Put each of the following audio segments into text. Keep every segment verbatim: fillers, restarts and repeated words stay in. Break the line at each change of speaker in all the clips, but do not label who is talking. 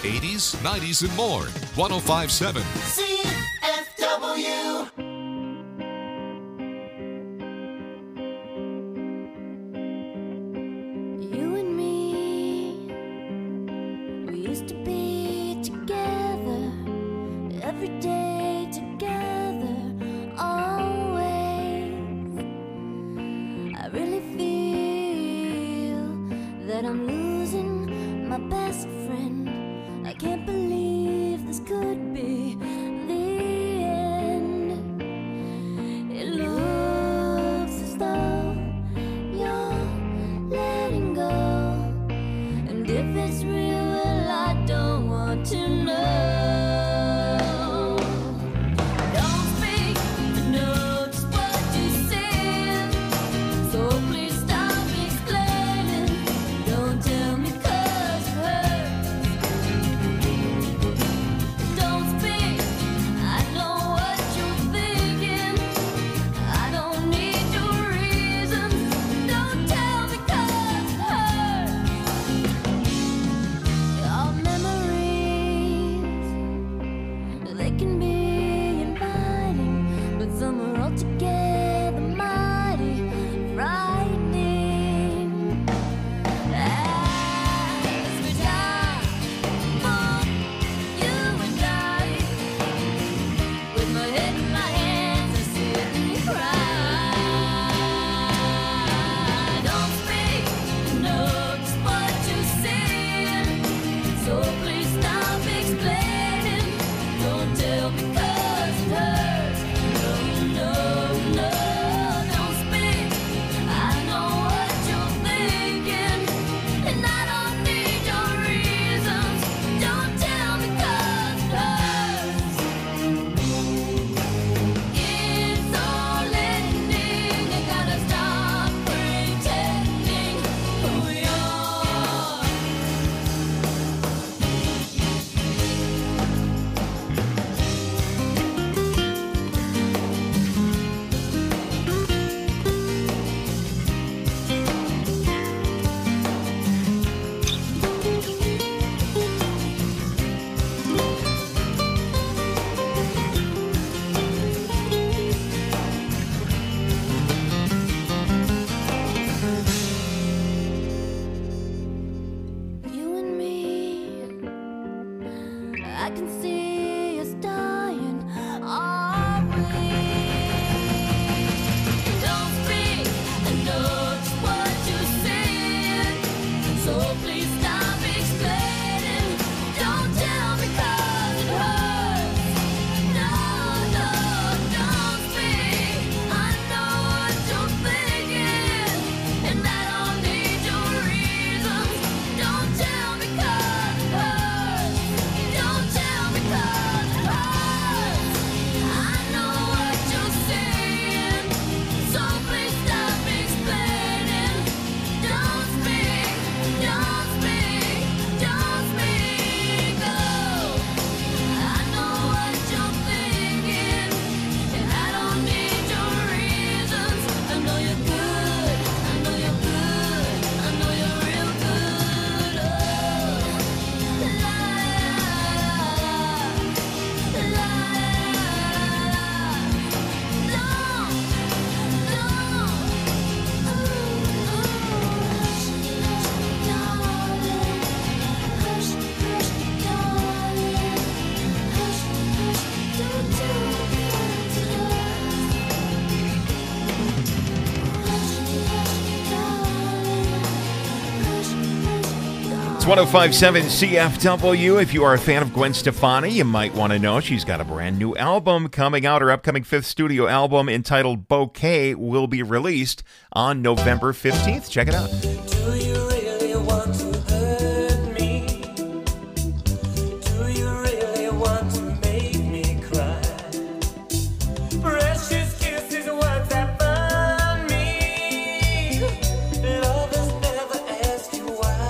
eighties, nineties, and more. one oh five point seven
C F W.
You and me, we used to be together, every day together, always. I really feel that I'm losing my best friend. I can't believe this could be the end. It looks as though you're letting go, and if it's real, well, I don't want to know. Don't speak, I know just what you said, so please stop explaining. Don't tell me 'cause it hurts. Don't speak, I know what you're thinking. I don't need your reasons. Don't tell me 'cause it hurts. Our memories, they can be inviting, but some are altogether mighty frightening. As we die for you and I, with my head in my hands, I sit and cry. Don't speak, I know just what you're saying, so please stop explaining. Don't tell me 'cause it hurts. No, no, no, don't speak. I know what you're thinking, and I don't need your reasons. Don't tell me 'cause it hurts. It's all ending. You gotta stop pretending who you are. You and me, I can see us dying, are we? Don't speak, I know just what you're saying, so please stop explaining. Don't tell me 'cause it hurts. No, no, don't speak. I know what you're thinking, and I don't need your reasons. Don't tell me 'cause it hurts. Don't tell me 'cause it hurts. I know what you're saying, so please stop explaining. Don't speak, don't speak, don't speak. Oh, I know what you're thinking, and I don't need your reasons. I know you're good, I know you're good, I know you're real good. Oh, la la la la. Don't, don't. Hush, hush, darling. Hush, hush, darling. Hush, hush, don't tell me 'cause it hurts. Hush, hush, darling. Hush, hush, darling.
It's one oh five point seven C F W. If you are a fan of Gwen Stefani, you might want to know she's got a brand new album coming out. Her upcoming fifth studio album entitled Bouquet will be released on November fifteenth. Check it out.
Do you really want to hurt me? Do you really want to make me cry? Precious kisses, what that found me. Lovers never ask you why.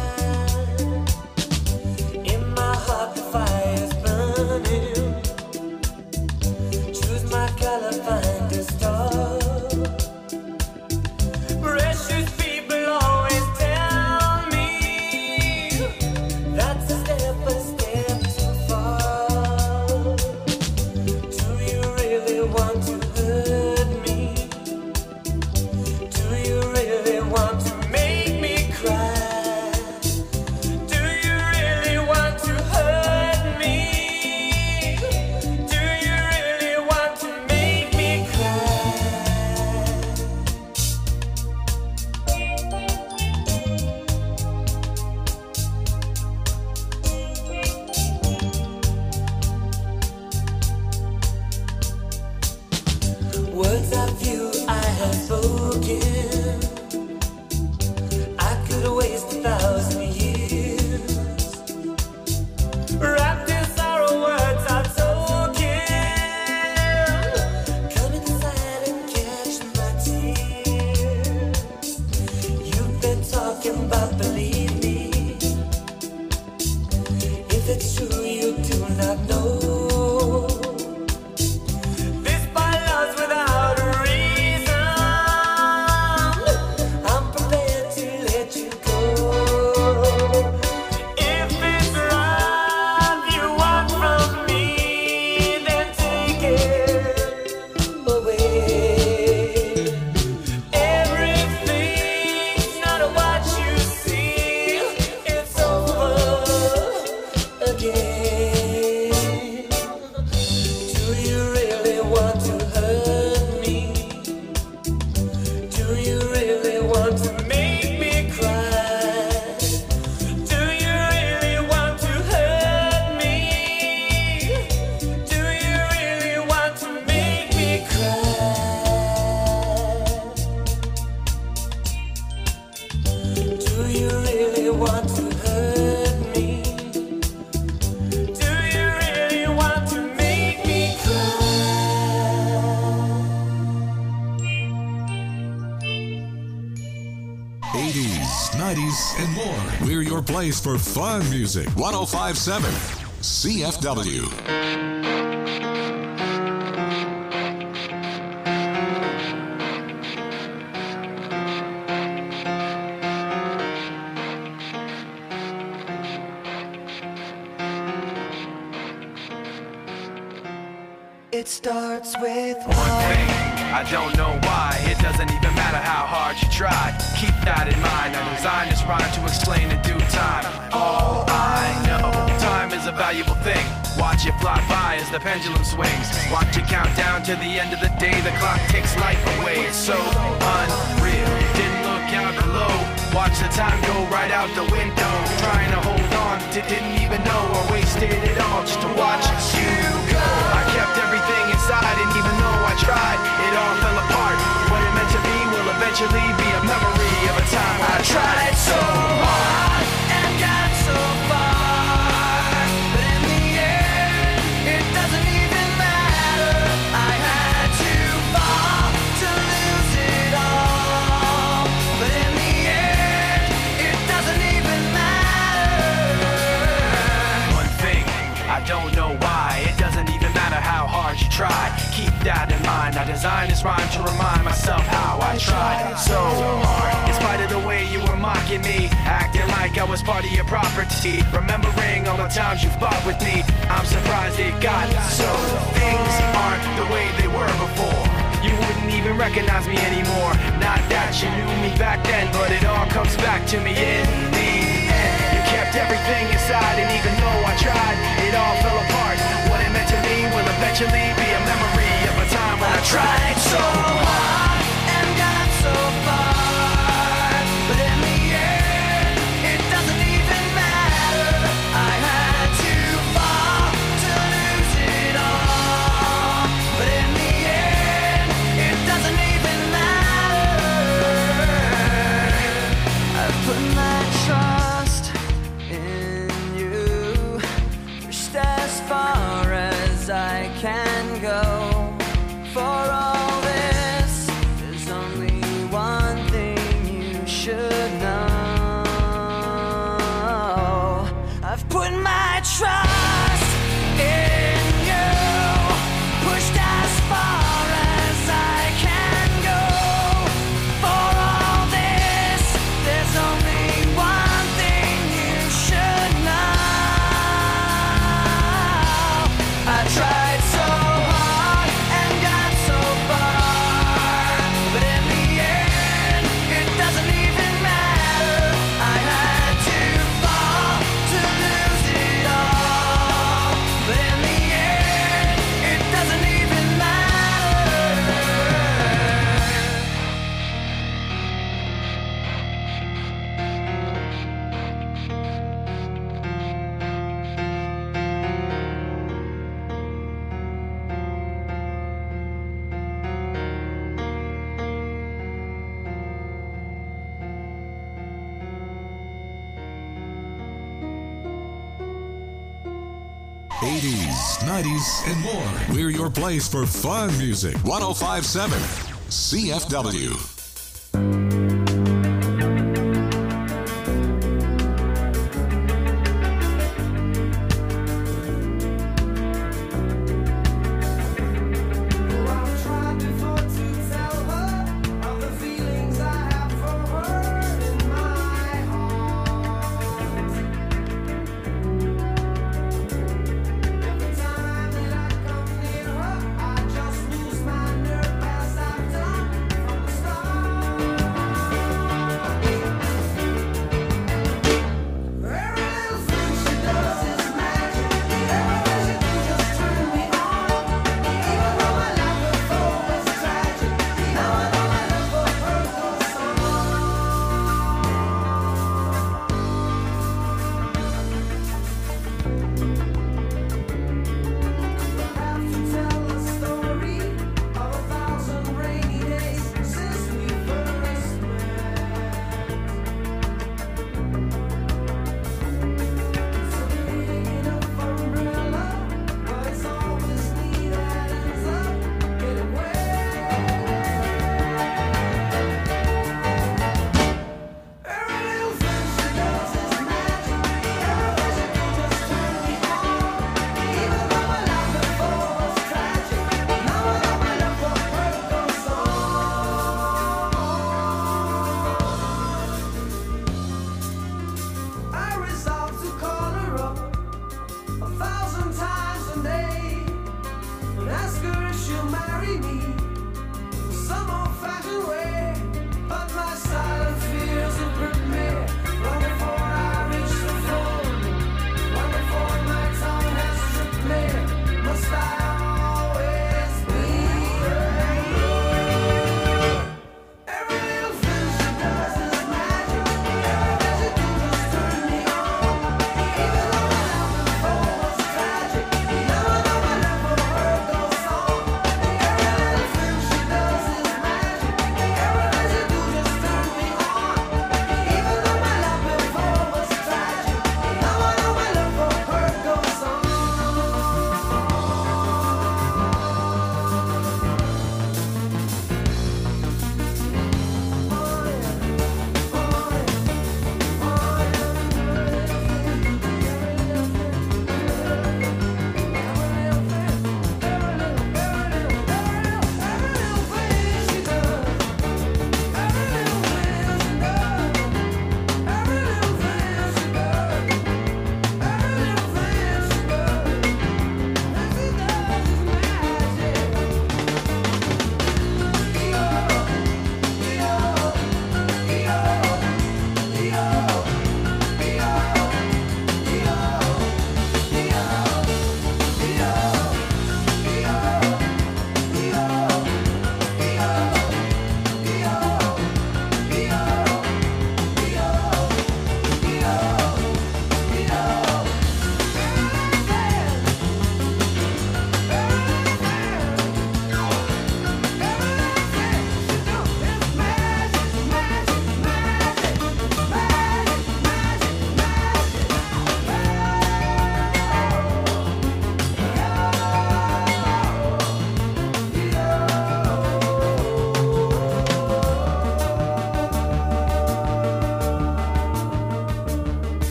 In my heart the fire's burning. Choose my color, find a star. Precious people all Is it true you do not know? This by love's without a reason. I'm prepared to let you go. If it's love you want from me, then take it away. Everything's not what you see. It's over again. Do you really want to hurt me? Do you really want to make me cry? Do you really want to hurt me? Do you really want to make me cry? Do you really want to hurt me? Do you really want to make me cry?
eighties, nineties, and more. We're your place for fun music. one oh five point seven C F W.
It starts with
One thing, I don't know why. It doesn't even matter how hard you try. Keep that in mind. I designed this rhyme to explain in due time. All I know, time is a valuable thing. Watch it fly by as the pendulum swings. Watch it count down to the end of the day. The clock takes life away. It's so unreal. Didn't look out below. Watch the time go right out the window. Trying to hold on, didn't even know I wasted it all just to watch you go. I kept everything inside, and even though I tried, it all fell apart. What it meant to be will eventually be a memory of a time when I tried so hard and got so far, but in the end, it doesn't even matter. I had to fall to lose it all, but in the end, it doesn't even matter. One thing, I don't know why. It doesn't even matter how hard you try. Keep that in mind. I designed this rhyme to remind myself how I tried so hard. In spite of the way you were mocking me, acting like I was part of your property, remembering all the times you fought with me, I'm surprised it got so. Things aren't the way they were before. You wouldn't even recognize me anymore. Not that you knew me back then, but it all comes back to me in the end. You kept everything inside, and even though I tried, it all fell apart. What it meant to me will eventually be a memory of a time when I tried so hard and got so far, but in the end, it doesn't even matter. I had to fall to lose it all, but in the end, it doesn't even matter. I've put my trust in you, pushed as far as I can go. For all this, there's only one thing you should know. I've put my trust in you, pushed as far as I can go. For all this, there's only one thing you should know. I tried so hard and got so far, but in the end, it doesn't even matter. I had to fall to lose it all, but in the end, it doesn't even matter.
eighties, nineties, and more. We're your place for fun music. one oh five point seven C F W.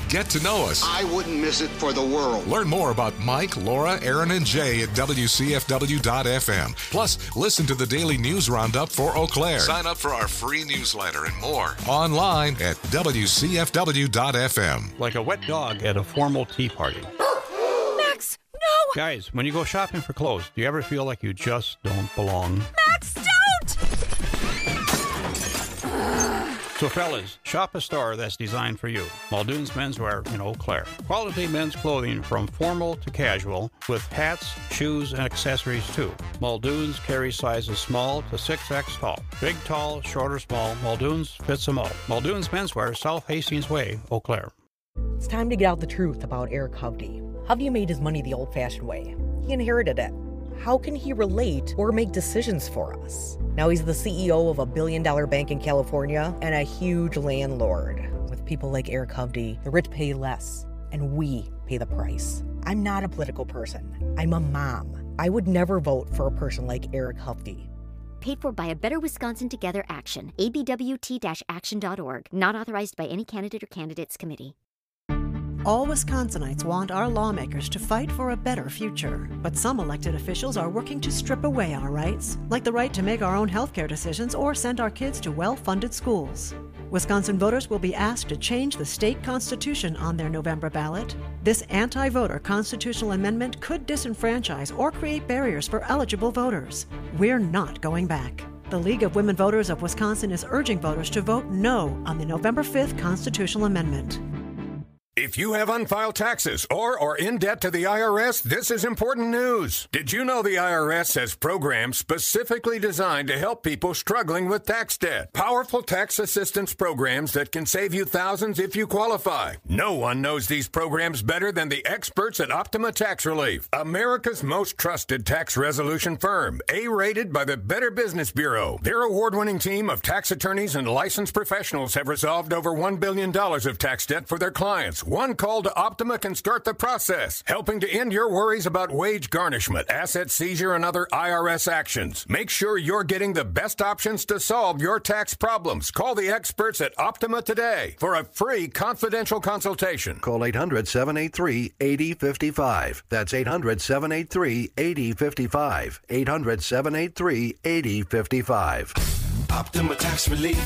Get to know us.
I wouldn't miss it for the world.
Learn more about Mike, Laura, Aaron, and Jay at W C F W dot F M. Plus, listen to the daily news roundup for Eau Claire. Sign up for our free newsletter and more online at W C F W dot F M.
Like a wet dog at a formal tea party.
Max, no!
Guys, when you go shopping for clothes, do you ever feel like you just don't belong?
Max, don't!
So fellas, shop a store that's designed for you. Muldoon's Menswear in Eau Claire. Quality men's clothing from formal to casual with hats, shoes, and accessories too. Muldoon's carries sizes small to six X tall. Big, tall, short, or small, Muldoon's fits them all. Muldoon's Menswear, South Hastings Way, Eau Claire.
It's time to get out the truth about Eric Hovde. Hovde made his money the old-fashioned way. He inherited it. How can he relate or make decisions for us? Now he's the C E O of a billion-dollar bank in California and a huge landlord. With people like Eric Hovde, the rich pay less, and we pay the price. I'm not a political person. I'm a mom. I would never vote for a person like Eric Hovde.
Paid for by a Better Wisconsin Together Action. A B W T action dot org. Not authorized by any candidate or candidates committee.
All Wisconsinites want our lawmakers to fight for a better future. But some elected officials are working to strip away our rights, like the right to make our own healthcare decisions or send our kids to well-funded schools. Wisconsin voters will be asked to change the state constitution on their November ballot. This anti-voter constitutional amendment could disenfranchise or create barriers for eligible voters. We're not going back. The League of Women Voters of Wisconsin is urging voters to vote no on the November fifth constitutional amendment.
If you have unfiled taxes or are in debt to the I R S, this is important news. Did you know the I R S has programs specifically designed to help people struggling with tax debt? Powerful tax assistance programs that can save you thousands if you qualify. No one knows these programs better than the experts at Optima Tax Relief, America's most trusted tax resolution firm, A-rated by the Better Business Bureau. Their award-winning team of tax attorneys and licensed professionals have resolved over one billion dollars of tax debt for their clients. One call to Optima can start the process, helping to end your worries about wage garnishment, asset seizure, and other I R S actions. Make sure you're getting the best options to solve your tax problems. Call the experts at Optima today for a free confidential consultation.
Call eight hundred, seven eight three, eight zero five five. That's eight hundred, seven eight three, eight zero five five. eight hundred, seven eight three, eight zero five five.
Optima Tax Relief.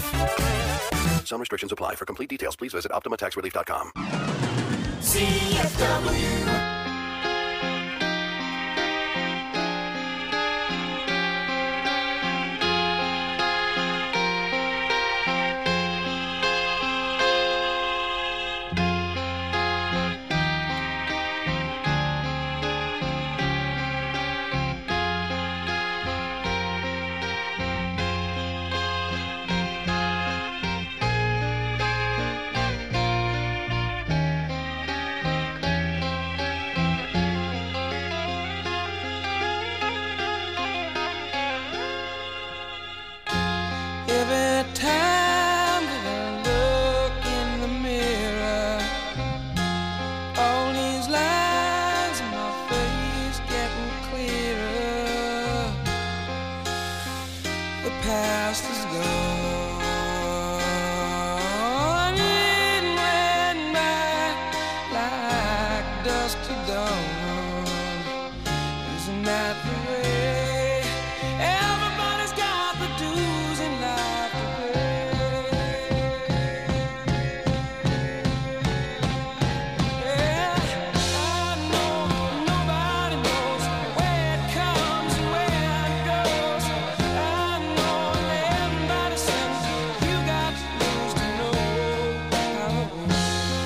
Some restrictions apply. For complete details, please visit optima tax relief dot com.
C F W. Every time that I look in the mirror, all these lines in my face getting clearer. The past is gone, it went by like dust to dawn. Isn't that the way? Everybody's got the dues in life to pay. Yeah, I know nobody knows where it comes and where it goes. I know everybody says you got to lose to know how it goes.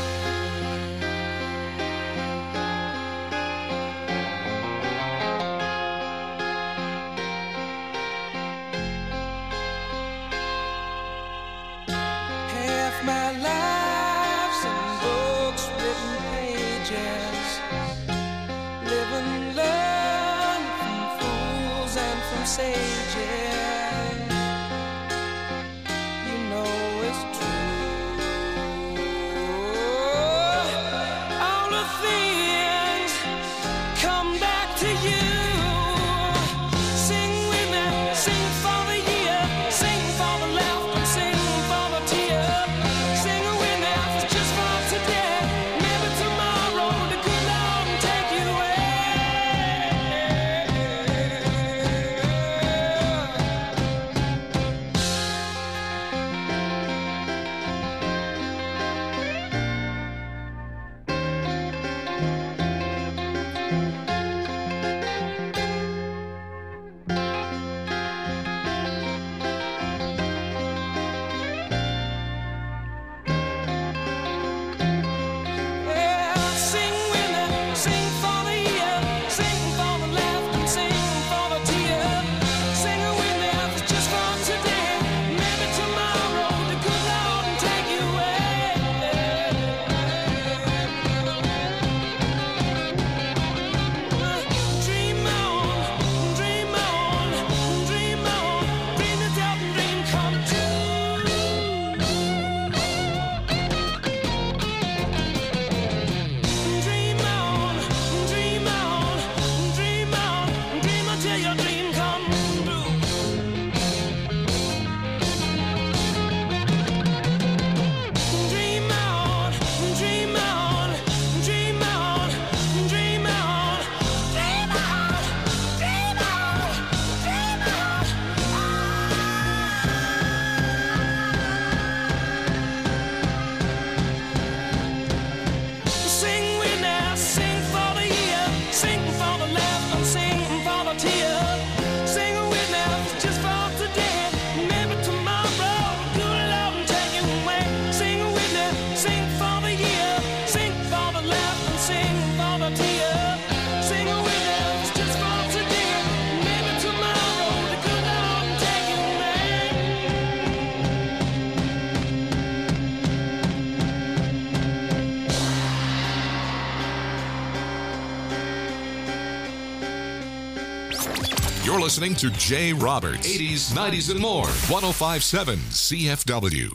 Half my life's in books, written pages, living, learn from fools and from sages. You know it's true. All the things come back to you. Sing with me, sing for the year, sing for the laughter, sing for the tear. Sing with me just for today.
You're listening to Jay Roberts, eighties, nineties, and more. one oh five point seven C F W.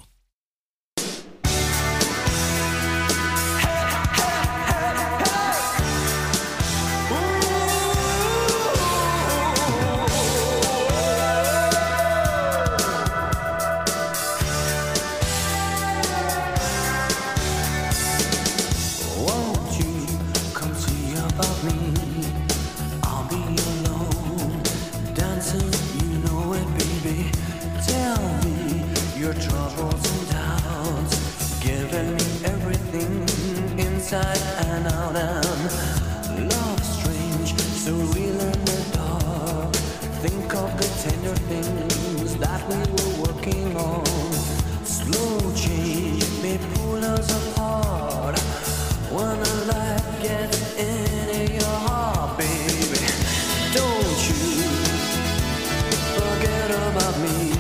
Won't you come see about me? I'll be alone, dancing, you know it, baby. Tell me your troubles and doubts, giving me everything inside and out. And love strange, so real in the dark. Think of the tender things that we were working on. Slow change may pull us apart. When the light gets into your heart, baby, don't you forget about me.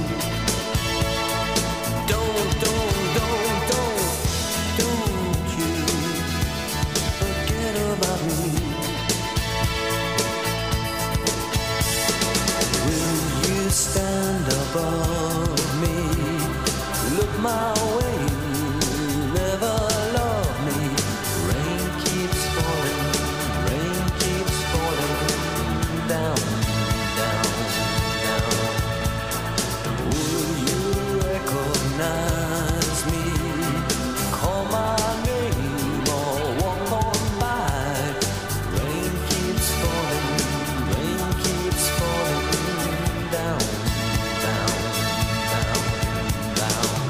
Don't, don't, don't, don't, don't you forget about me. Will you stand above me? Look my way, never love me. Rain keeps falling, rain keeps falling down, down, down. Will you recognize me? Call my name or walk on by. Rain keeps falling, rain keeps falling down, down, down, down.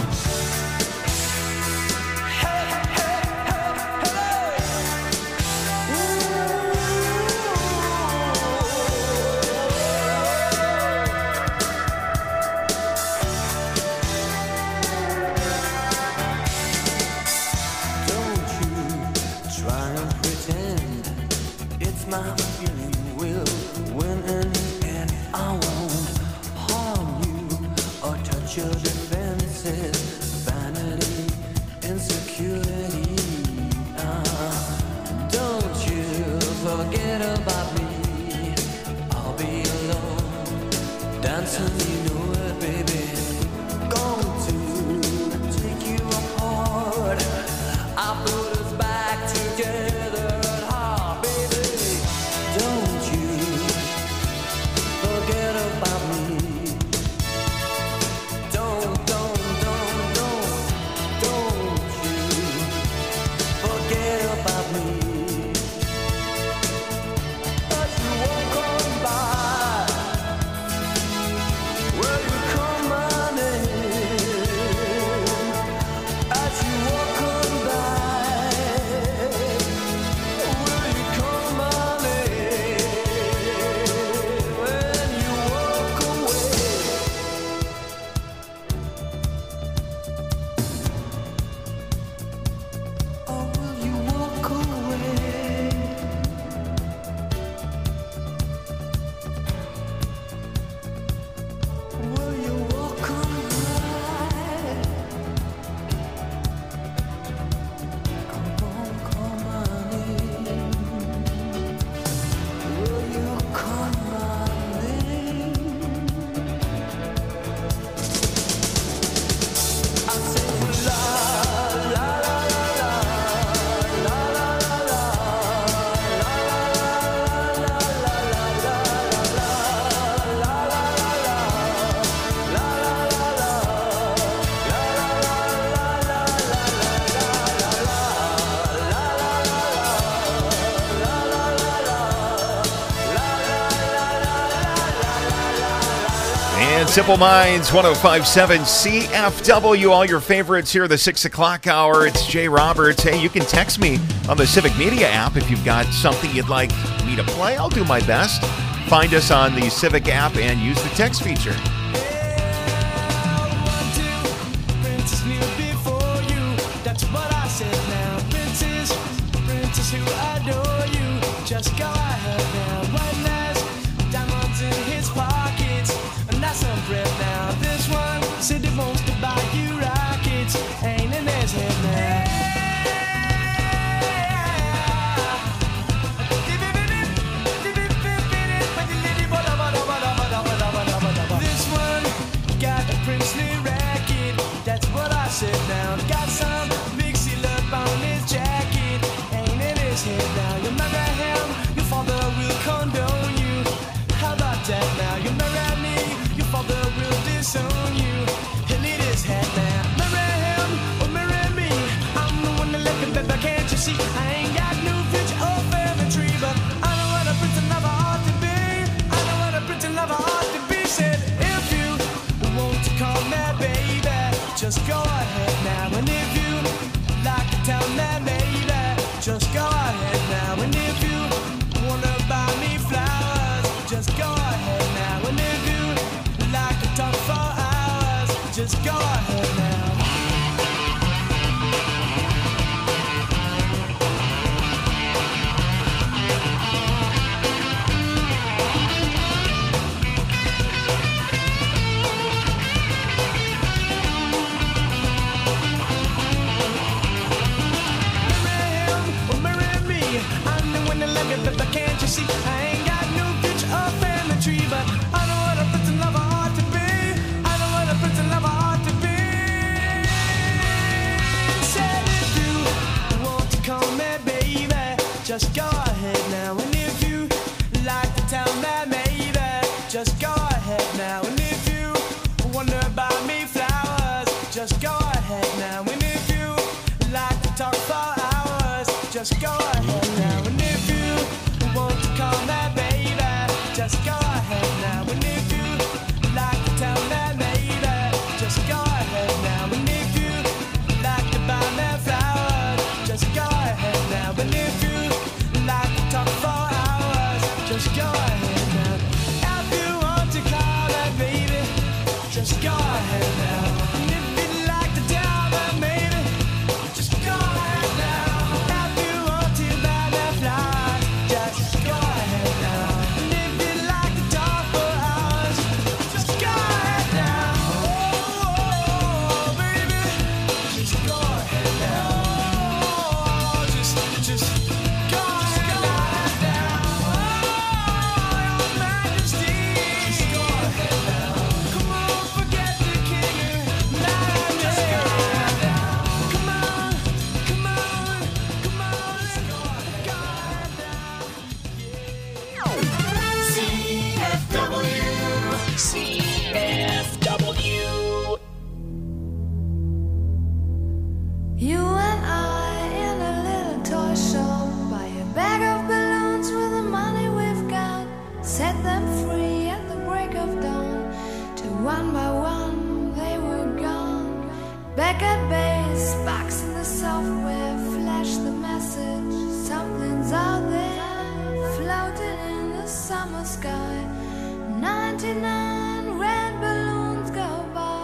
Don't you try and pretend it's my feeling will win in the end. I won't harm you or touch your defenses, vanity, insecurity. Ah, don't you forget about me. I'll be alone, dancing, you know it, baby. Going to take you apart. I put us back together at heart, baby. Don't you forget about me. Don't, don't, don't, don't, don't you forget about me. As you walk on by, will you call my name? As you walk on by, will you call my name? When you walk away, or will you walk away? Will you walk on by? Come on, call my name. Will you call my name? I say la la la la la la la la la la la la la
And Simple Minds, one oh five point seven C F W, all your favorites here, the six o'clock hour. It's Jay Roberts. Hey, you can text me on the Civic Media app if you've got something you'd like me to play. I'll do my best. Find us on the Civic app and use the text feature.
Princess knew before you. That's what I said now. Princess, princess who adore you. Just go ahead now. One last diamonds in his pockets. And that's some bread now. This one said he wants to buy you rockets. Ain't in his head now. Ba-da-ba-da-ba-da-ba. sit down. Got some big seal up on his jacket, ain't in his head now. You marry him, your father will condone you. How about that now? You marry me, your father will disown you. He'll need his head now. Marry him or marry me, I'm the one that left him, baby, can't you see? I ain't got no future or family tree, but I know what a pretty lover ought to be. I know what a pretty lover ought to be. Said if you want to call me baby, just go ahead now. And if you like to tell me baby, just go ahead now. And if you wanna buy me flowers, just go ahead now. And if you like to talk for hours, just go ahead now. But can't you see, I ain't got no future or family tree, but I know what a pretty lover ought to be. I know what a pretty lover ought to be. Said if you want to call me baby, just go ahead now. And if you like to tell me maybe, just go ahead now. And if you wonder buy me flowers, just go ahead now. And if you like to talk for hours, just go ahead now. And if you want to call me baby, just go ahead now. And if you like to tell me maybe, just go ahead now. And if you like to buy me flowers, just go ahead now. And if you like to talk for hours, just go ahead now. If you want to call me baby, just go ahead now. And if you like to tell me maybe, just go ahead now. If you want to buy me flowers, just go ahead now. And if you like to talk for hours, just go ahead now. Oh, baby, just go ahead now. Oh, just, just go ahead now. Oh, your Majesty, just go ahead now. Come on, forget the king. Now just go ahead now. Come on, come on, come on, let's go ahead now.
C F W, C F W.
You and I in a little toy shop, buy a bag of balloons with the money we've got, set them free at the break of dawn. Till one by one they were gone. Back at base, box in the software, flash the message. Something's out there, floating in the summer sky. ninety-nine red balloons go by.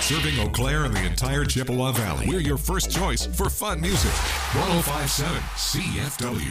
Serving Eau Claire and the entire Chippewa Valley. We're your first choice for fun music. one oh five point seven C F W.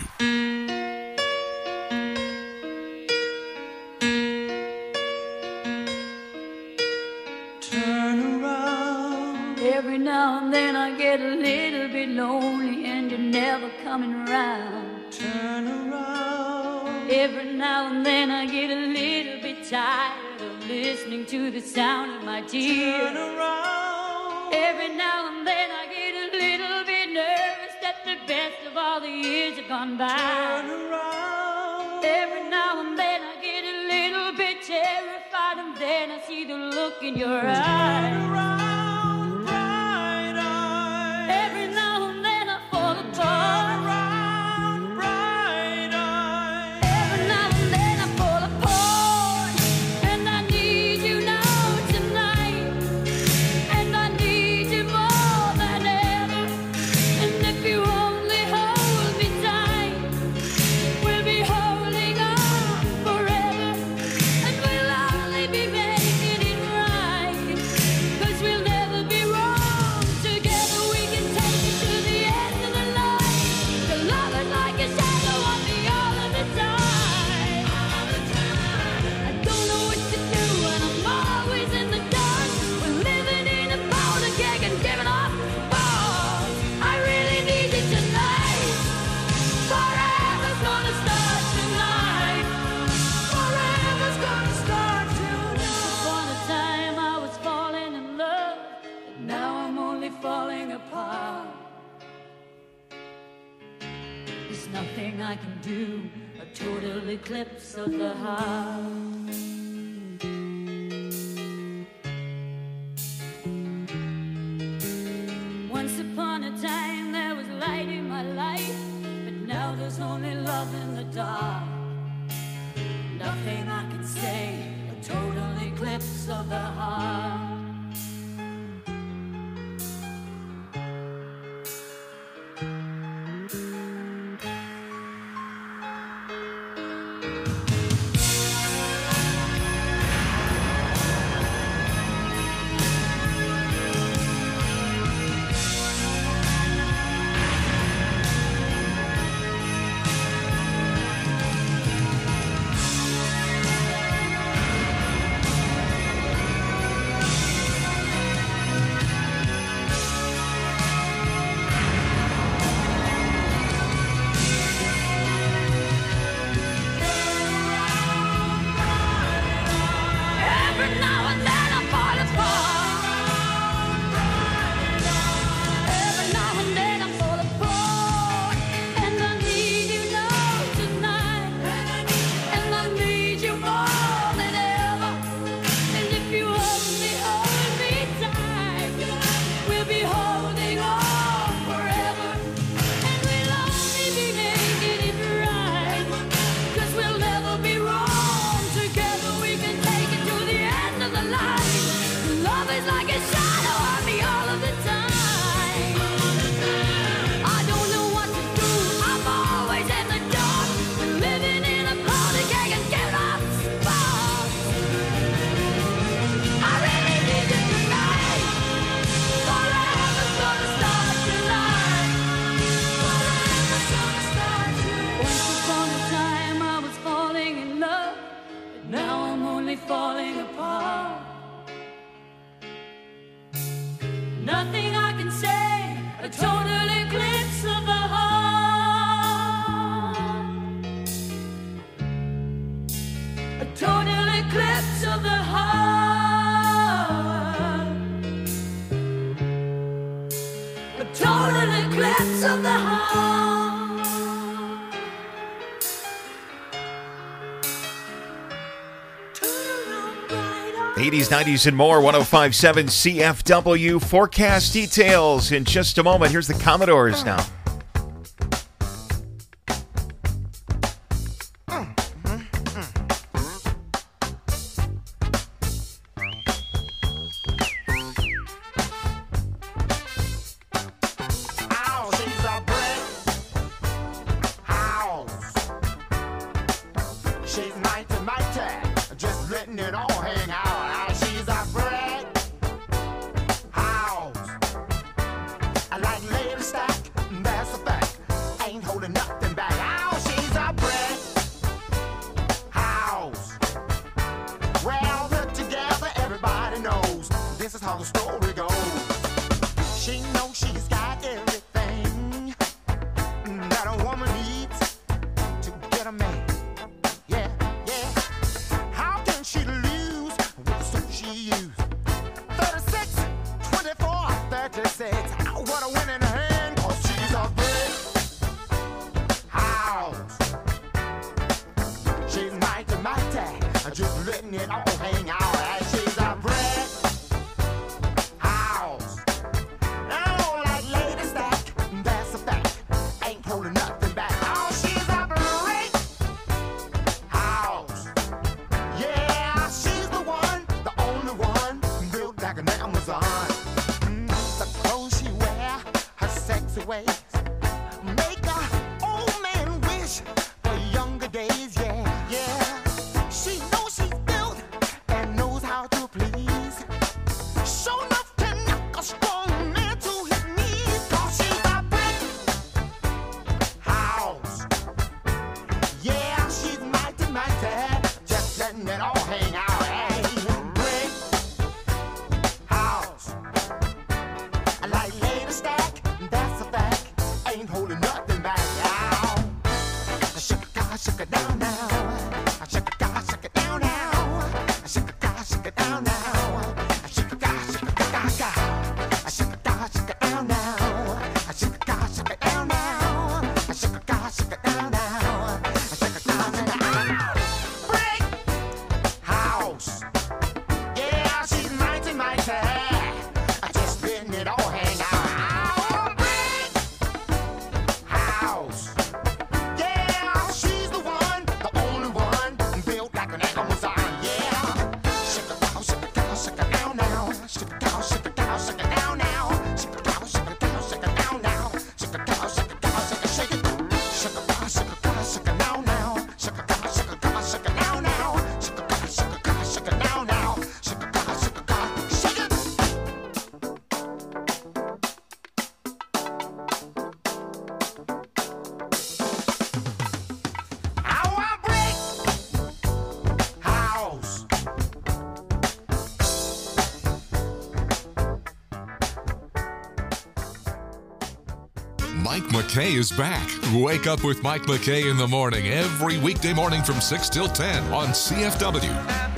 Turn around. Every now and then I get a little bit lonely and you're never coming around. Turn around. Every now and then I get a little bit tired of listening to the sound of my tears. Turn around. Every now and then I get a little bit nervous that the best of all the years have gone by. Turn around. Every now and then I get a little bit terrified and then I see the look in your eyes. Turn around, bright eyes. Every now and then I fall apart. Turn around, bright eyes. Every now and then I fall apart. And I need you now tonight. And I need you more than ever. And if you only hold me tight, we'll be holding on forever. And we'll only be making it right. 'Cause we'll never be wrong. Together we can take it to the end of the line. The love is like a shadow on me all of the time. I don't know what to do and I'm always in the dark. We're living in a powder keg and giving off balls. I really need you tonight. Forever's gonna start tonight. Forever's gonna start tonight. Upon a time I was falling in love, but now I'm only falling apart. There's nothing I can do, a total eclipse of the heart. Once upon a time there was light in my life, but now there's only love in the dark. Nothing I can say, a total eclipse of the heart. Every now and then I fall apart. Every now and then I fall apart. And I need you now tonight. And I need you more than ever. And if you only hold me tight, we'll be holding on forever. And we'll only be making it right. 'Cause we'll never be wrong. Together we can take it to the end of the line. Love is like a shadow on me all of the time. I don't know what to do, I'm always in the dark. We're living in a powder keg and giving off sparks. I really need you tonight. Forever's gonna start tonight. Forever's gonna start tonight. Once upon a time I was falling in love, but now I'm only falling apart. Nothing I can say, a total eclipse of the heart. A total eclipse of the heart. A total eclipse of the heart.
eighties, nineties, and more. one oh five point seven C F W. Forecast details in just a moment. Here's the Commodores now.
Ow, she's a brick house. She's mighty, mighty, just letting it all hang out. Ow, she's a brick story goes. She knows she's got everything that a woman needs to get a man. Yeah, yeah. How can she lose with the suit she used? thirty-six, twenty-four, thirty-six. What a winning hand, 'cause she's a brick house. She's mighty, mighty, just letting it all hang out. And she's a brick house. Now, like Lady Stack, that's a fact. Ain't holding nothing back. Oh, she's a brick house. Yeah, she's the one, the only one, built like an Amazon. Mm, the clothes she wear, her sexy ways, make a old man wish for younger days. Yeah, yeah. She knows she's built and knows how to please. Show enough to knock a strong man to his knees. 'Cause she's a brick house. Yeah, she's mighty, mighty, just letting it all hang out. Hey, brick house. Like Lady Stack, that's a fact. Ain't holding nothing back now. Shake it, God, shake it down now. Shake it, God, shake it down now. Shake it, God, shake it down now. Shake it, God, shake it, God, God. Shake it, God, shake it down now. Shake it, God, shake it down now. Shake it, God, shake it down now. Shake it, God, shake it down now. Brick house. Yeah, she's mighty, mighty. Just letting it all hang out. Brick house. Yeah, she's the one, the only one, built like an Amazon. Yeah. Shake it down, shake it down, shake it down now. Shake it down, shake it down, shake it down now. Shake it down, shake it down, shake it down now. Shake it down, shake it down, shake it, shake it. Shake it down, shake it down, shake it down now. Shake it down, shake it down, shake it down now. Shake it down, shake it down, shake it down now. Shake it down, shake it down, shake it. Our brick house.
Mike McKay is back. Wake up with Mike McKay in the morning every weekday morning from six till ten on C F W.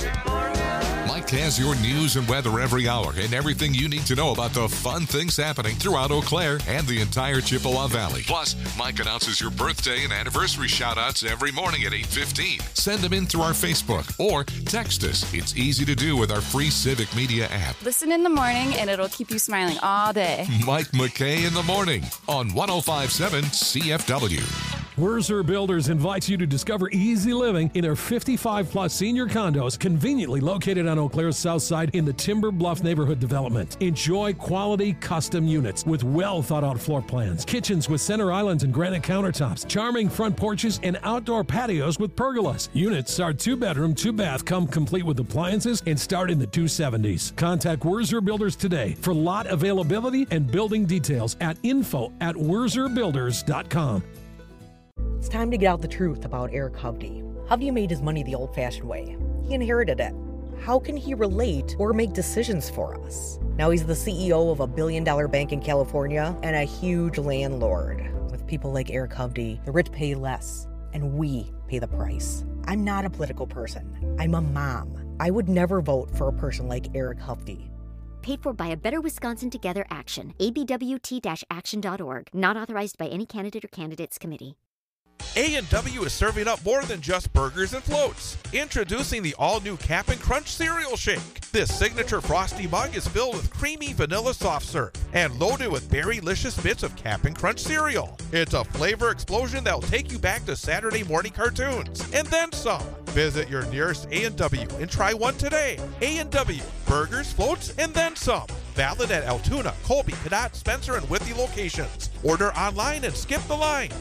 Mike has your news and weather every hour and everything you need to know about the fun things happening throughout Eau Claire and the entire Chippewa Valley. Plus, Mike announces your birthday and anniversary shout-outs every morning at eight fifteen. Send them in through our Facebook or text us. It's easy to do with our free Civic Media app.
Listen in the morning and it'll keep you smiling all day.
Mike McKay in the morning on one oh five point seven C F W.
Wurzer Builders invites you to discover easy living in their fifty-five plus senior condos conveniently located on Eau Claire's south side in the Timber Bluff neighborhood development. Enjoy quality custom units with well thought out floor plans, kitchens with center islands and granite countertops, charming front porches, and outdoor patios with pergolas. Units are two bedroom, two bath, come complete with appliances and start in the two seventies. Contact Wurzer Builders today for lot availability and building details at info at wurzer builders dot com.
It's time to get out the truth about Eric Hovde. Hovde made his money the old-fashioned way. He inherited it. How can he relate or make decisions for us? Now he's the C E O of a billion-dollar bank in California and a huge landlord. With people like Eric Hovde, the rich pay less, and we pay the price. I'm not a political person. I'm a mom. I would never vote for a person like Eric Hovde.
Paid for by a Better Wisconsin Together Action. A B W T action dot org. Not authorized by any candidate or candidates committee.
A and W is serving up more than just burgers and floats. Introducing the all-new Cap'n Crunch Cereal Shake. This signature frosty mug is filled with creamy vanilla soft serve and loaded with berry-licious bits of Cap'n Crunch cereal. It's a flavor explosion that'll take you back to Saturday morning cartoons, and then some. Visit your nearest A and W and try one today. A and W, burgers, floats, and then some. Valid at Altoona, Colby, Cadott, Spencer, and Withee locations. Order online and skip the line.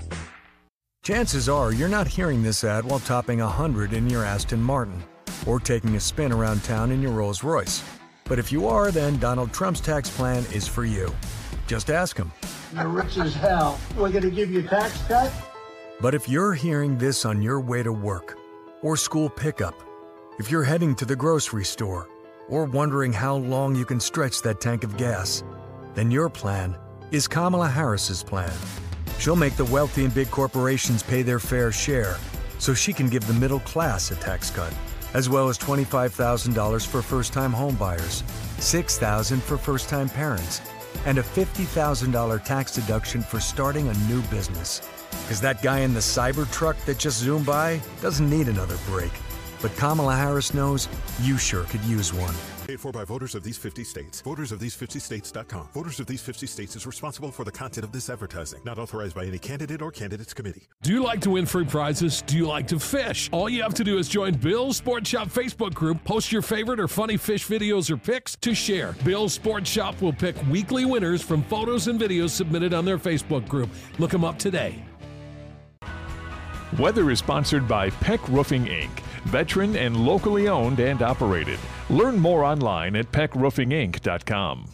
Chances are you're not hearing this ad while topping one hundred in your Aston Martin or taking a spin around town in your Rolls Royce. But if you are, then Donald Trump's tax plan is for you. Just ask him.
You're rich as hell. We're going to give you a tax cut?
But if you're hearing this on your way to work or school pickup, if you're heading to the grocery store, or wondering how long you can stretch that tank of gas? Then your plan is Kamala Harris's plan. She'll make the wealthy and big corporations pay their fair share so she can give the middle class a tax cut, as well as twenty-five thousand dollars for first-time homebuyers, six thousand dollars for first-time parents, and a fifty thousand dollars tax deduction for starting a new business. Because that guy in the Cybertruck that just zoomed by doesn't need another break. But Kamala Harris knows you sure could use one.
Paid for by voters of these fifty states. Voters of these fifty states dot com. Voters of these fifty states is responsible for the content of this advertising. Not authorized by any candidate or candidates committee.
Do you like to win free prizes? Do you like to fish? All you have to do is join Bill's Sports Shop Facebook group, post your favorite or funny fish videos or pics to share. Bill's Sports Shop will pick weekly winners from photos and videos submitted on their Facebook group. Look them up today.
Weather is sponsored by Peck Roofing, Incorporated. Veteran and locally owned and operated. Learn more online at peck roofing inc dot com.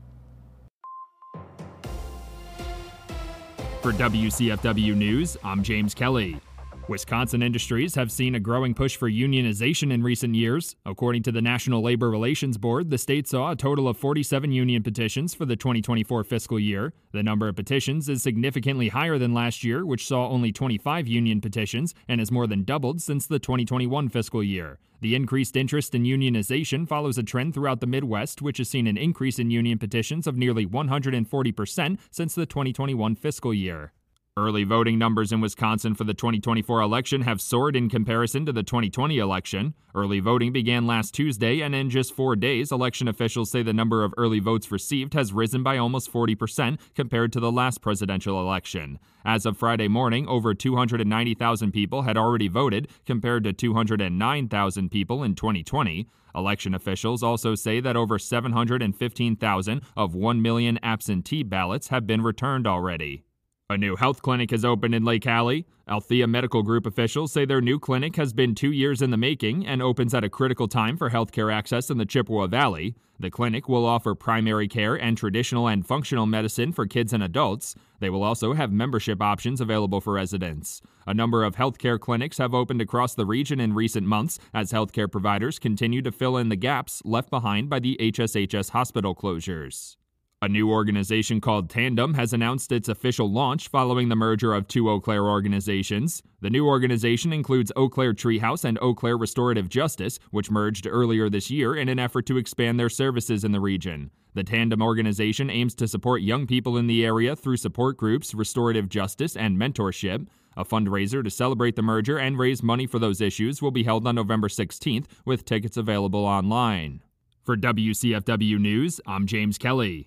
For W C F W News, I'm James Kelly. Wisconsin industries have seen a growing push for unionization in recent years. According to the National Labor Relations Board, the state saw a total of forty-seven union petitions for the twenty twenty-four fiscal year. The number of petitions is significantly higher than last year, which saw only twenty-five union petitions and has more than doubled since the twenty twenty-one fiscal year. The increased interest in unionization follows a trend throughout the Midwest, which has seen an increase in union petitions of nearly one hundred forty percent since the twenty twenty-one fiscal year. Early voting numbers in Wisconsin for the twenty twenty-four election have soared in comparison to the twenty twenty election. Early voting began last Tuesday, and in just four days, election officials say the number of early votes received has risen by almost forty percent compared to the last presidential election. As of Friday morning, over two hundred ninety thousand people had already voted, compared to two hundred nine thousand people in twenty twenty. Election officials also say that over seven hundred fifteen thousand of one million absentee ballots have been returned already. A new health clinic has opened in Lake Hallie. Althea Medical Group officials say their new clinic has been two years in the making and opens at a critical time for healthcare access in the Chippewa Valley. The clinic will offer primary care and traditional and functional medicine for kids and adults. They will also have membership options available for residents. A number of healthcare clinics have opened across the region in recent months as healthcare providers continue to fill in the gaps left behind by the H S H S hospital closures. A new organization called Tandem has announced its official launch following the merger of two Eau Claire organizations. The new organization includes Eau Claire Treehouse and Eau Claire Restorative Justice, which merged earlier this year in an effort to expand their services in the region. The Tandem organization aims to support young people in the area through support groups, restorative justice, and mentorship. A fundraiser to celebrate the merger and raise money for those issues will be held on November sixteenth, with tickets available online. For W C F W News, I'm James Kelly.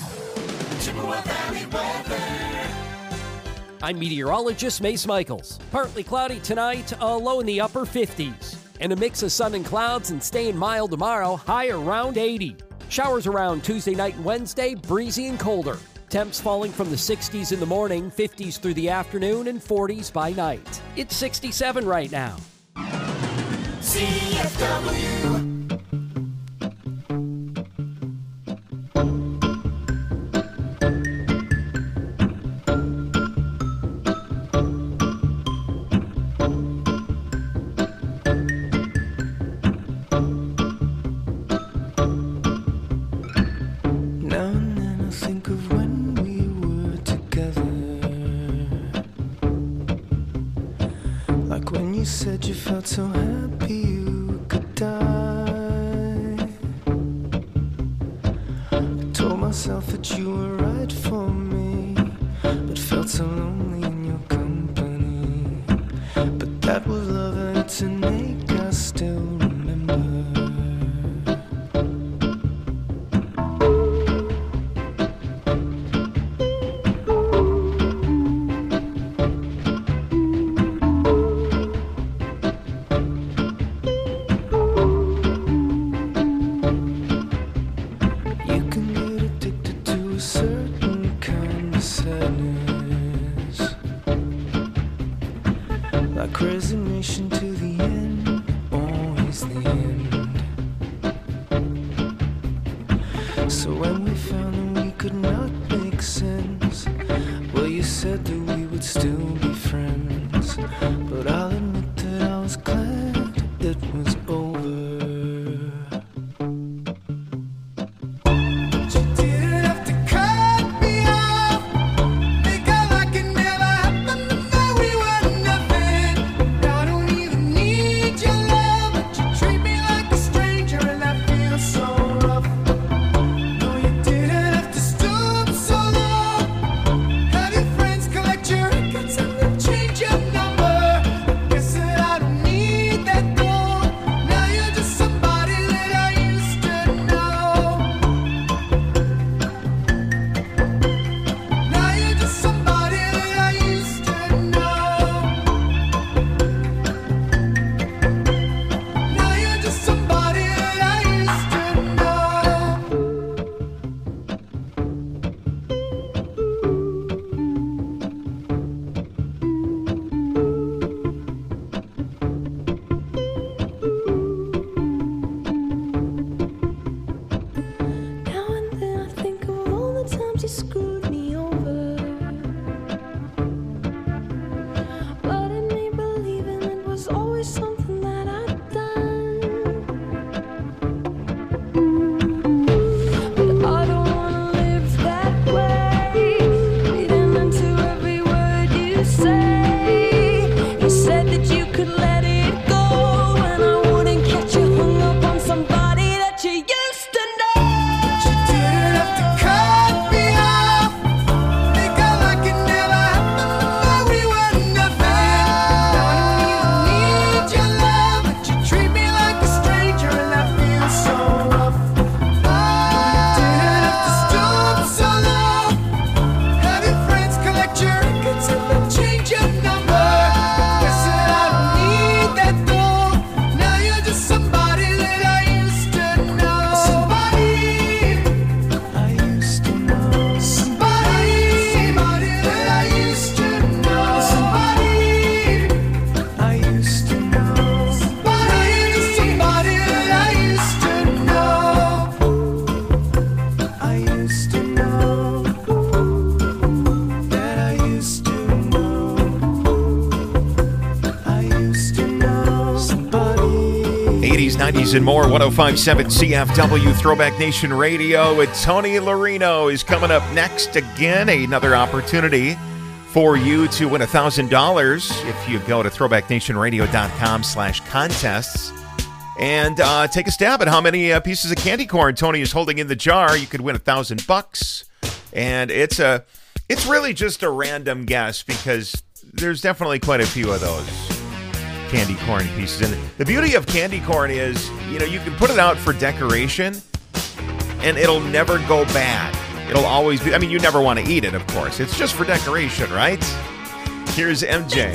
Chippewa Valley weather.
I'm meteorologist Mace Michaels. Partly cloudy tonight, a low in the upper fifties. And a mix of sun and clouds and staying mild tomorrow, high around eighty. Showers around Tuesday night and Wednesday, breezy and colder. Temps falling from the sixties in the morning, fifties through the afternoon, and forties by night. It's sixty-seven right now.
C F W.
Said you felt so happy you could die. I told myself that you were right for me, but felt so lonely in your company. But that was love and it's an ache I still remember. Resignation to the end, always the end. So when we found that we could not make sense, well, you said that we would still be friends. But I'll admit that I was glad it was over. used to know that I used to know I used to know somebody.
eighties, nineties, and more. one oh five point seven C F W Throwback Nation Radio with Tony Larino is coming up next. Again, another opportunity for you to win one thousand dollars if you go to throwback nation radio dot com slash contests and uh, take a stab at how many uh, pieces of candy corn Tony is holding in the jar. You could win a thousand bucks, and it's a it's really just a random guess because there's definitely quite a few of those candy corn pieces. And the beauty of candy corn is, you know, you can put it out for decoration and it'll never go bad. It'll always be, I mean, you never want to eat it, of course. It's just for decoration, right? Here's M J.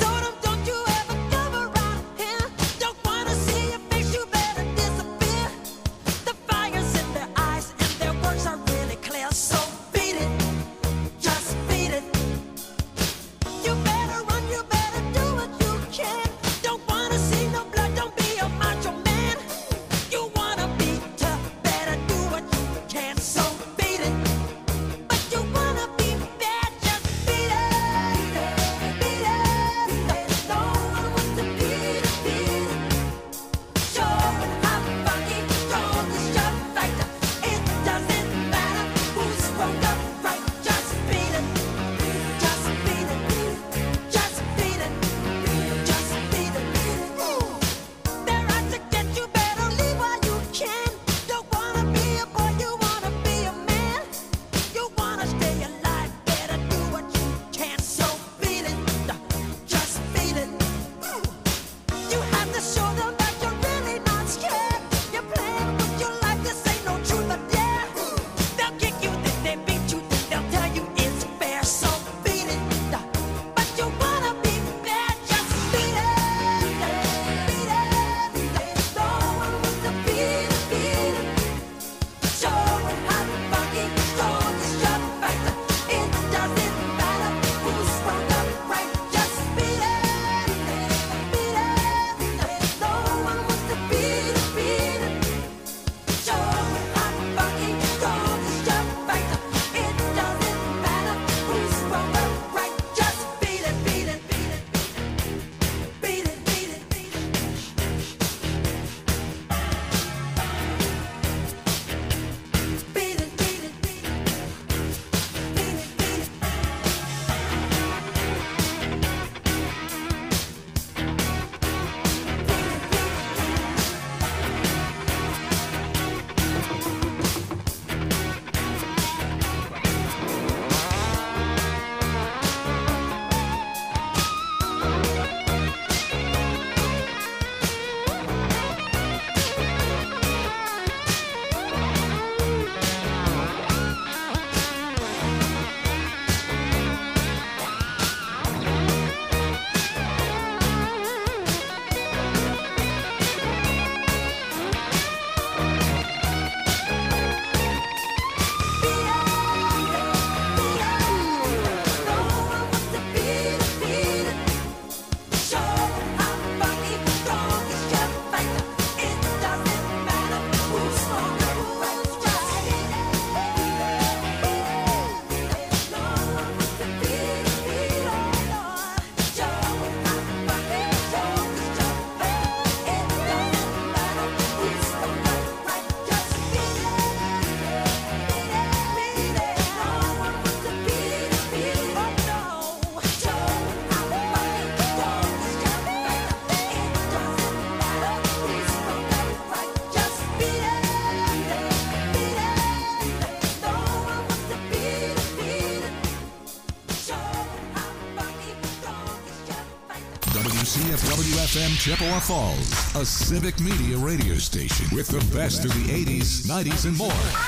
C F W F M Chippewa Falls, a civic media radio station with the best of the eighties, nineties, and more.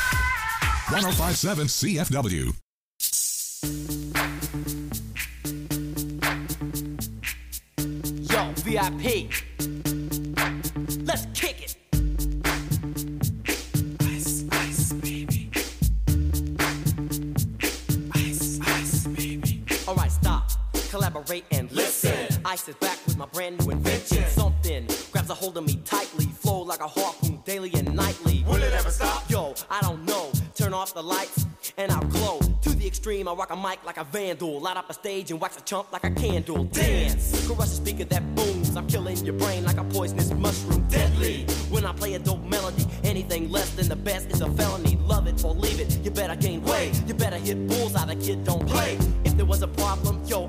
one oh five point seven C F W.
Yo, V I P. Let's kick it. Ice, ice, baby. Ice, ice, baby. All right, stop. Collaborate and listen. Ice is back with my brand new invention. Something grabs a hold of me tightly. Flow like a harpoon daily and nightly. Will it ever stop? Yo, I don't know. Turn off the lights and I'll glow. To the extreme, I rock a mic like a vandal. Light up a stage and wax a chump like a candle. Dance, crush a speaker that booms. I'm killing your brain like a poisonous mushroom. Deadly, when I play a dope melody. Anything less than the best is a felony. Love it or leave it, you better gain weight. You better hit bullseye, the kid don't play. If there was a problem, yo,